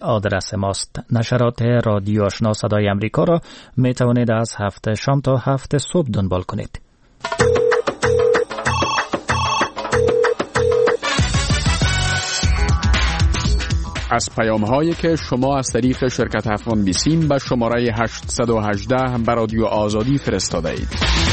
آدرس ماست. نشرات رادیو آشنا صدای امریکا را می توانید از 7 شام تا 7 صبح دنبال کنید. از پیام‌هایی که شما از طریق شرکت افغان بیسیم به شماره 818 به رادیو آزادی فرستاده اید.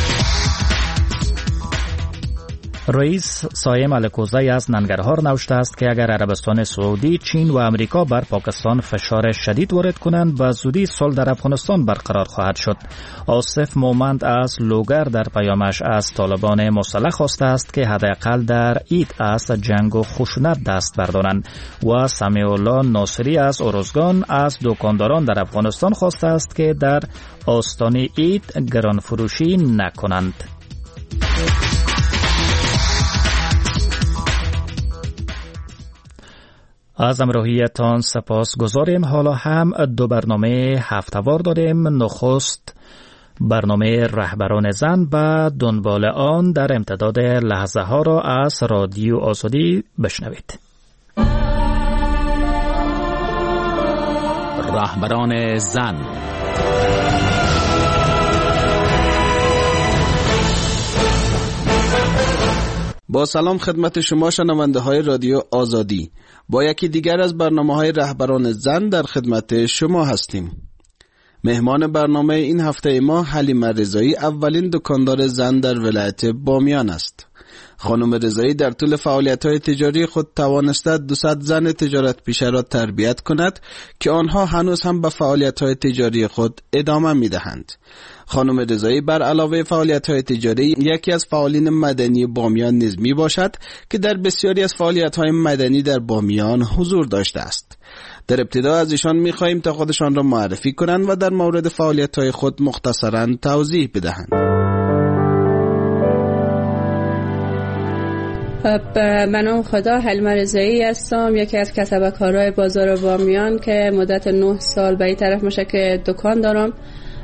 رئیس سایم الکوزی از ننگرهار نوشته است که اگر عربستان سعودی، چین و امریکا بر پاکستان فشار شدید وارد کنند به زودی صلح در افغانستان برقرار خواهد شد. آصف مومند از لوگر در پیامش از طالبان مسلح خواسته است که حداقل در عید از جنگ و خشونت دست بردارند و سمیع الله ناصری از ارزگان از دکانداران در افغانستان خواسته است که در آستان عید گران فروشی نکنند. از همراهیتان سپاس گذاریم. حالا هم 2 برنامه هفته‌وار داریم. نخست برنامه رهبران زن، به دنبال آن در امتداد لحظه ها را از رادیو آزادی بشنوید. رهبران زن. با سلام خدمت شما شنونده های رادیو آزادی. با یکی دیگر از برنامه های رهبران زن در خدمت شما هستیم. مهمان برنامه این هفته ما حلیمه رضایی، اولین دکاندار زن در ولایت بامیان است. خانم رضایی در طول فعالیت‌های تجاری خود توانسته 200 زن تجارت پیشه را تربیت کند که آنها هنوز هم به فعالیت‌های تجاری خود ادامه می‌دهند. خانم رضایی بر علاوه فعالیت‌های تجاری یکی از فعالین مدنی بامیان نیز میباشد که در بسیاری از فعالیت‌های مدنی در بامیان حضور داشته است. در ابتدا از ایشان می‌خواهیم تا خودشان را معرفی کنند و در مورد فعالیت‌های خود مختصراً توضیح بدهند. به نام خدا، حلیمه رضایی هستم، یکی از کسبکارای بازار بامیان که مدت 9 سال به این طرف میشه که دکان دارم.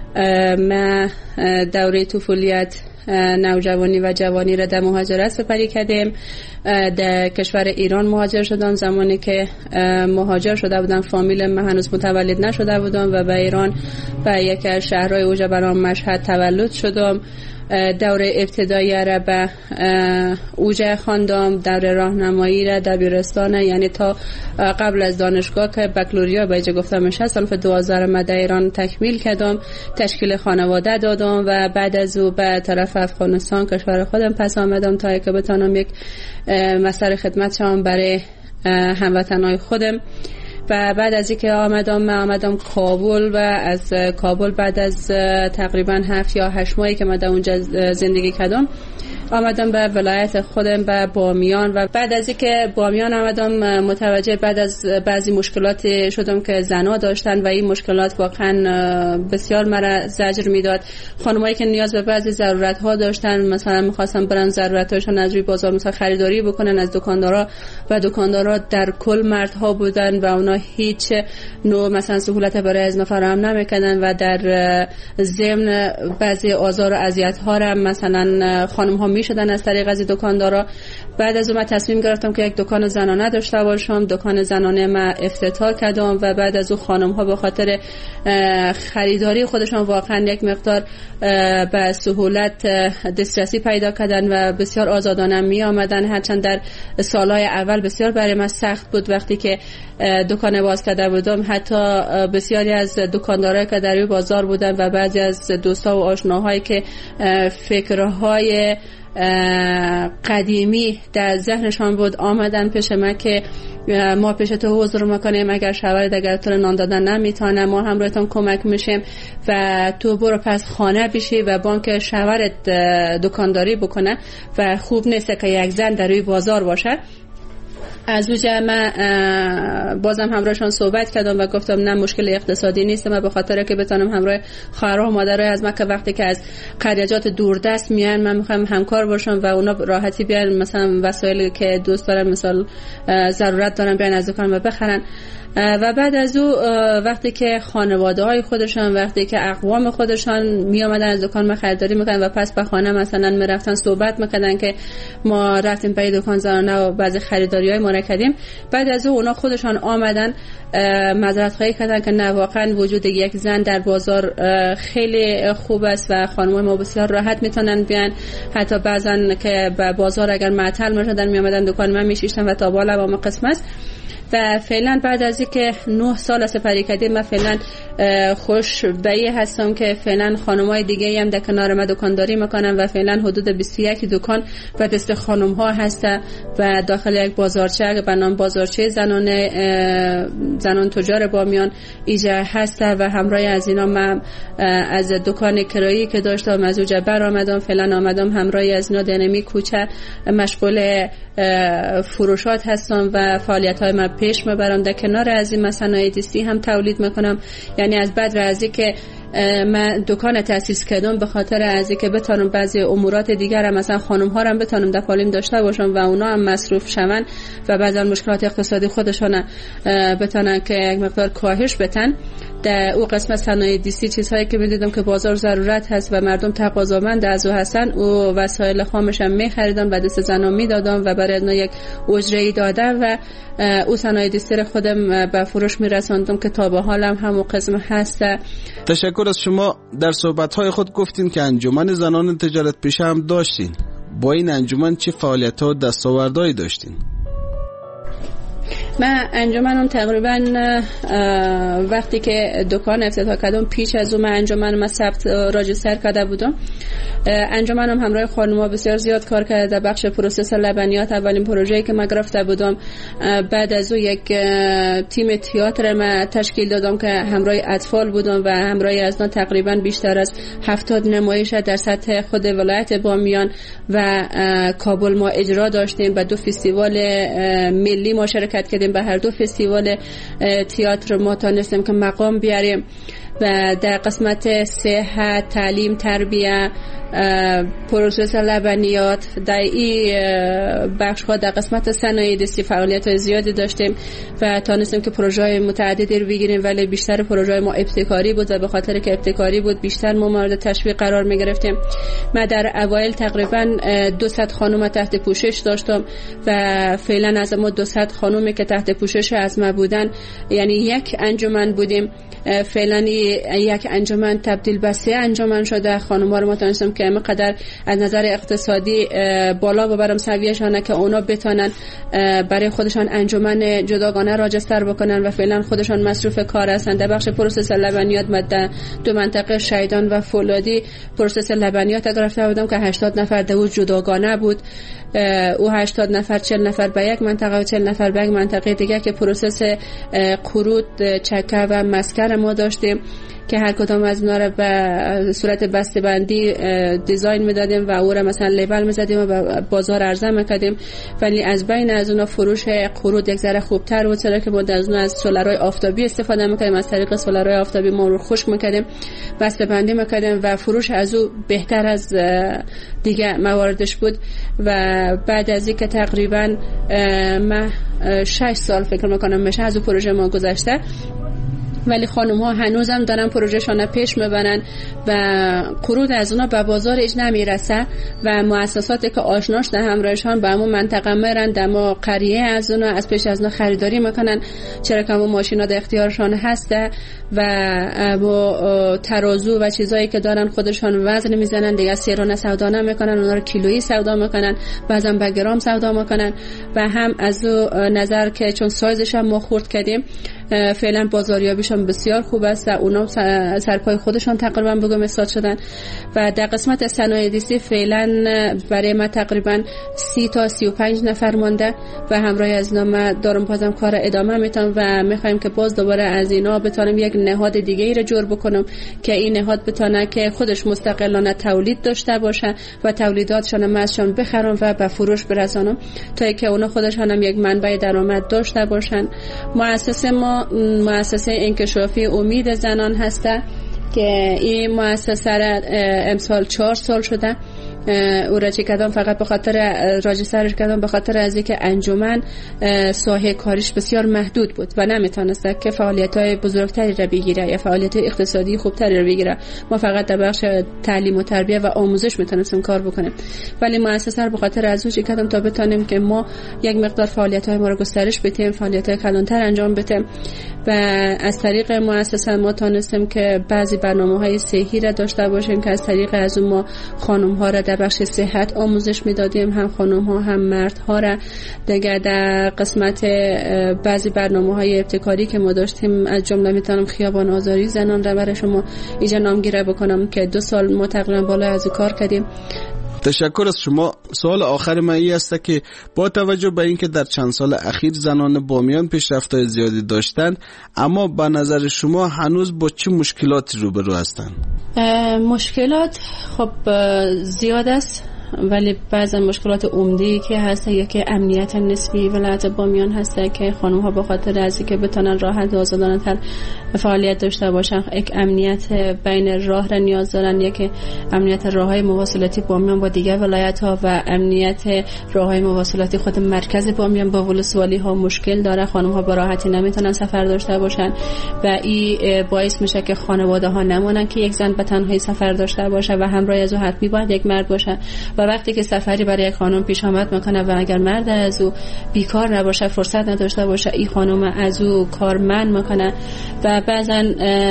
من دوره طفولیت، نوجوانی و جوانی را در مهاجرت سپری کردیم. در کشور ایران مهاجر شدم. زمانی که مهاجر شده بودم فامیل من هنوز متولد نشده بودم و به ایران به یکی از شهرهای اوجه برام مشهد تولد شدم. دوره ابتدایی را به اوجه خواندم، دوره راهنمایی را دبیرستان، یعنی تا قبل از دانشگاه که بکالوریا به جا گفتم میشه، سال 2000 در ایران تکمیل کردم، تشکیل خانواده دادم و بعد از او به طرف افغانستان کشور خودم پس آمدم تا که بتانم یک مسیر خدمت شم برای هموطنای خودم. و بعد از اینکه آمدم کابل و از کابل بعد از تقریبا 7 یا 8 ماهی که من در اونجا زندگی کردم آمدم به ولایت خودم به بامیان و بعد از اینکه بامیان آمدم متوجه بعد از بعضی مشکلات شدم که زنها داشتن و این مشکلات واقعا بسیار مرا زجر میداد. خانمایی که نیاز به بعضی ضرورت ها داشتن، مثلا می‌خواستن برن ضرورتاشون از روی بازار مثلا خریداری بکنن از دکاندارا و دکاندارا در کل مردها بودن و اونا هیچ نوع مثلا سهولت برای از فراهم نمی‌کردن و در ضمن بعضی آزار و اذیت‌ها را مثلا خانم‌ها میشدن از طریق از دکاندارا. بعد از اون تصمیم گرفتم که یک دکان زنانه داشته باشم. دکان زنانه ما افتتاح کردم و بعد از اون خانم ها به خاطر خریداری خودشان واقعا یک مقدار به سهولت دسترسی پیدا کردن و بسیار آزادانه می آمدن. هرچند در سالهای اول بسیار برای من سخت بود وقتی که دکان باز کرده بودم. حتی بسیاری از دکاندارایی که در بازار بودن و بعضی از دوستا و آشناهایی که فکرهای قدیمی در ذهنشان بود آمدن پیش ما که ما پیش تو حضور میکنیم، اگر شوهرت اگر تو نان دادن نمیتونه ما هم رویتون کمک میشیم و تو برو پس خانه بشی و بانک شوهرت دکانداری بکنه و خوب نیست که یک زن در روی بازار باشه. از اونجا من بازم همراهشان صحبت کردم و گفتم نه مشکل اقتصادی نیست، من به خاطر که بتونم همراه خواهرها و مادرای از مکه وقتی که از قریات دوردست میان من میخوام همکار باشم و اونا راحتی بیان مثلا وسایلی که دوست دارن مثلا ضرورت دارن بیان از دکان و بخرن. و بعد از او وقتی که خانواده های خودشان، وقتی که اقوام خودشان می آمدن از دکان ما خریداری میکنن و پس به خانه مثلا می رفتن صحبت میکردن که ما رفتیم به دکان زنانه و بعضی خریداری های ما را کردیم، بعد از اونا خودشان آمدن معذرت خواهی کردن که نه واقعا وجود یک زن در بازار خیلی خوب است و خانم‌های ما بسیار راحت میتونن بیان. حتی بعضن که به بازار اگر معطل میشدن میامدن دکان من میشیشتن و تا بالا با ما قسم است. و فعلا بعد از اینکه 9 سال سپری کردیم من فعلا خوش بایی هستم که فعلا خانم‌های دیگه هم در کنار ما دکانداری میکنن و فعلا حدود 21 دکان و دست خانم‌ها هست و داخل یک بازارچه به نام بازارچه زنان تجار بامیان ایجا هست و همراه از اینا من از دکان کرایی که داشتم از اوجا بر آمدم، فعلا آمدم همراه از اینا دنمی کوچه مشغول فروشات هستم و فعالیت‌های من پیش میبرم. در کنار از این صنایع دستی هم تولید میکنم، یعنی از بعد از اینکه من دکان تأسیس کردم به خاطر از اینکه بتونم بعضی امورات دیگر هم مثلا خانم ها هم بتونم در پالیم داشته باشم و اونا هم مصروف شون و بعضی مشکلات اقتصادی خودشون بتونن که یک مقدار کاهش بدن. در او قسمت صنایع دستی چیزهایی که می‌دیدم که بازار ضرورت هست و مردم تقاضامند از او هستن او وسایل خامش هم می‌خریدم و دست زنا میدادم و برای اونها یک اجره‌ای دادم و او صنایع دستی رو خودم به فروش میرساندم که تا به حالم همون قسم هست. تشکر از شما. در صحبت‌های خود گفتین که انجمن زنان تجارت پیشه هم داشتین. با این انجمن چه فعالیت‌ها و دستاوردهایی داشتین؟ من انجمنم تقریبا وقتی که دکان افتتاح کردم پیش از اون من انجمنم ثبت راجستر کرده بودم. انجمنم همراه خانم‌ها بسیار زیاد کار کرده در بخش پروسس لبنیات. اولین پروژه‌ای که من گرفته بودم بعد از اون یک تیم تئاتر من تشکیل دادم که همراه اطفال بودم و همراه از اینا تقریبا بیشتر از 70 نمایش در سطح خود ولایت بامیان و کابل ما اجرا داشتیم. به 2 فستیوال ملی ما شرکت کردیم، به هر 2 فستیوال تئاتر ما تونستیم که مقام بیاریم و در قسمت صحت، تعلیم، تربیه، پروسس لبنیات در این بخش ها در قسمت صنایع دستی فعالیت زیادی داشتیم و تونستیم که پروژه های متعددی رو بگیریم، ولی بیشتر پروژه ما ابتکاری بود و به خاطر که ابتکاری بود بیشتر ما مورد تشویق قرار می گرفتیم. من در اوایل تقریبا 200 خانم تحت پوشش داشتم و فعلا از ما 200 خانومی که تحت پوشش از ما بودن، یعنی یک انجمن بودیم. فعلا یک انجمن تبدیل به 3 انجمن شده. خانم‌ها رو ما تونستیم که اینقدر از نظر اقتصادی بالا ببرم سویه‌شان که اونا بتونن برای خودشان انجمن جداگانه راجستر بکنن و فعلا خودشان مصروف کار هستن. در بخش پروسس لبنیات مده 2 منطقه شیدان و فولادی پروسس لبنیات گرفته بودم که 80 نفر در جداگانه بود. او 80 نفر 40 نفر به یک منطقه و 40 نفر به یک منطقه دیگه که پروسس قرود، چکه و مسکر ما داشتیم که هر کدام از اونا رو به صورت بسته‌بندی دیزاین میدادیم و او رو مثلا لیبل میزدیم و به بازار عرضه میکردیم. ولی از بین از اونا فروش قرود یک ذره خوبتر بود، چرا که ما از اون از سولارهای آفتابی استفاده میکردیم. از طریق سولارهای آفتابی ما رو خشک میکردیم، بسته‌بندی میکردیم و فروش از او بهتر از دیگه مواردش بود. و بعد از اینکه تقریبا من 6 سال فکر میکنم میشه از اون پروژه ما گذشته، ولی خانم ها هنوزم دارن پروژهشون پیش میبرن و قرود از اونا به بازار اج نمیرسه و مؤسساتی که آشناش در همراهشان به همون منطقه میرن، در ما قریه از اونا از پیش از اونا خریداری میکنن، چرا که همون ماشینا در اختیارشان هسته و با ترازو و چیزایی که دارن خودشان وزن میزنن دیگه، سیرانه سودا نمیکنن، اونا رو کیلویی سودا میکنن، بعضن به گرم سودا میکنن. و هم از نظر که چون سایزش هم ما خورد کردیم فعلا بازاریابیشون بسیار خوب است و اونا سرپای خودشون تقریبا بگم استاد شدن. و در قسمت صنایع دستی فعلا برای ما تقریبا 30 تا 35 نفر مونده و همراه از اینا ما دارم بازم کار ادامه میتونم و میخوایم که باز دوباره از اینا بتونم یک نهاد دیگه ای رو جور بکنم که این نهاد بتونه که خودش مستقلانه تولید داشته باشه و تولیداتشون هم ازشون بخرم و به فروش برسانم تا اینکه اونا خودشون هم یک منبع درآمد داشته باشن. مؤسسه ما مؤسسه انکشافی امید زنان هسته که این مؤسسه را امسال 4 سال شده او را چی کردم فقط به خاطر راجسترش کردم، به خاطر از اینکه انجمن ساحه کاریش بسیار محدود بود و نمیتونست که فعالیت‌های بزرگتری را بگیره یا فعالیت‌های اقتصادی خوبتری را بگیره. ما فقط در بخش تعلیم و تربیت و آموزش میتونستیم کار بکنیم، ولی مؤسسه رو به خاطر از اون چی کردم تا بتونیم که ما یک مقدار فعالیت‌های ما رو گسترش بدیم، فعالیت‌های کلانتر انجام بدیم و از طریق مؤسسه ما تونستیم که بعضی برنامه‌های صحی را داشته باشیم که از طریق از اون ما خانم‌ها را در بخش صحت آموزش میدادیم، هم خانم‌ها هم مردها را. دیگه در قسمت بعضی برنامه‌های ابتکاری که ما داشتیم از جمله میتونم خیابان آزاری زنان را برای شما اینجا نامگیری بکنم که 2 سال ما تقریبا بالا از کار کردیم. تشکر از شما. سوال آخر من این است که با توجه به اینکه در چند سال اخیر زنان بامیان پیشرفت‌های زیادی داشتند، اما به نظر شما هنوز با چه مشکلاتی روبرو هستند؟ مشکلات خب زیاد است، ولی بعضا مشکلات عمده‌ای که هست یکی امنیت نسبی ولایت بامیان هست که خانم‌ها به خاطر از اینکه بتونن راحت و آزادانه‌تر فعالیت داشته باشن، یک امنیت بین راه را نیاز دارن، یکی امنیت راه‌های مواصلاتی بامیان با دیگر ولایت‌ها و امنیت راه‌های مواصلاتی خود مرکز بامیان با ولسوالی‌ها مشکل داره. خانم‌ها به راحتی نمیتونن سفر داشته باشن و این باعث میشه که خانواده‌ها نمونن که یک زن به تنهایی سفر داشته باشه و همراه از او حتمی باید یک مرد باشه. و وقتی که سفری برای یک خانم پیش آمد میکنه و اگر مرد از او بیکار نباشه، فرصت نداشته باشه، این خانم از او کارمند میکنه و بعضا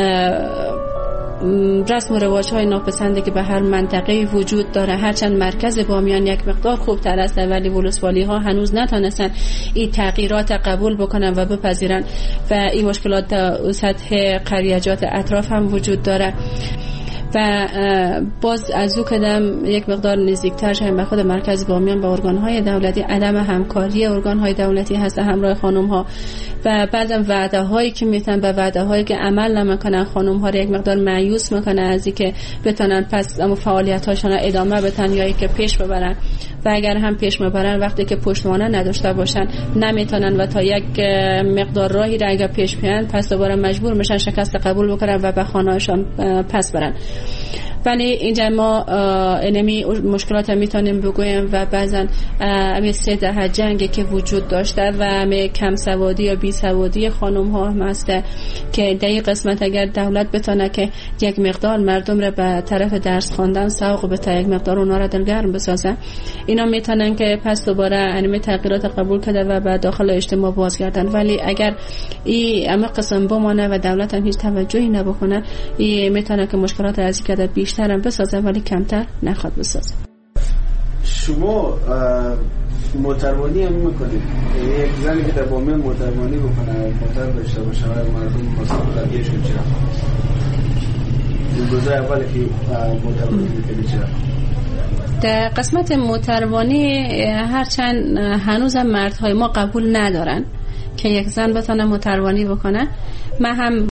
رسم و رواج‌های ناپسندی که به هر منطقه وجود داره، هرچند مرکز بامیان یک مقدار خوبتر است ولی ولسوالی‌ها هنوز نتونستن این تغییرات قبول بکنن و بپذیرن و این مشکلات در سطح قریجات اطراف هم وجود داره. و باز از او کدام یک مقدار نزدیکتر شدیم به خود مرکز بامیان به ارگان‌های دولتی، عدم همکاری ارگان‌های دولتی هست همراه خانم‌ها و بعضا وعده‌هایی که میتونن به وعده‌هایی که عمل نمیکنن خانم‌ها رو یک مقدار مایوس میکنه از اینکه بتونن پس فعالیت‌هاشون رو ادامه بدن یا اینکه پیش ببرن و اگر هم پیش میبرن وقتی که پشتوانه نداشته باشن نمیتونن و تا یک مقدار راهی را اگر پیش بیان پس دوباره مجبور میشن شکست قبول بکنن و به خانه‌هاشون پس برن. ولی اینجا ما اینمی مشکلات میتونیم بگویم و بعضا امی 3 دهه جنگی که وجود داشته و امی کم سوادی یا بی سوادی خانم ها هم هست که در این قسمت اگر دولت بتونه که یک مقدار مردم را به طرف درس خواندن سوق بده، یک مقدار اونا را دلگرم بسازه، اینا میتونن که پس دوباره انمی تغییرات قبول کنه و به داخل اجتماع بازگردن. ولی اگر این اما قسم بمانه و دولت هم هیچ توجهی نبکنه، این میتونه که مشکلات از این که بیشتر هم بسازه ولی کمتر نخواد بسازه. شما موتروانی هم میکنید، یک زنی که در بامیان موتروانی بکنه، موتر داشته باشه و مردم مثلا قدیش کنه چرا؟ این روزای اولی که موتروانی میکنه چرا؟ در قسمت موتروانی هرچند هنوز هم مردهای ما قبول ندارن که یک زن بتونه موتروانی بکنه. من هم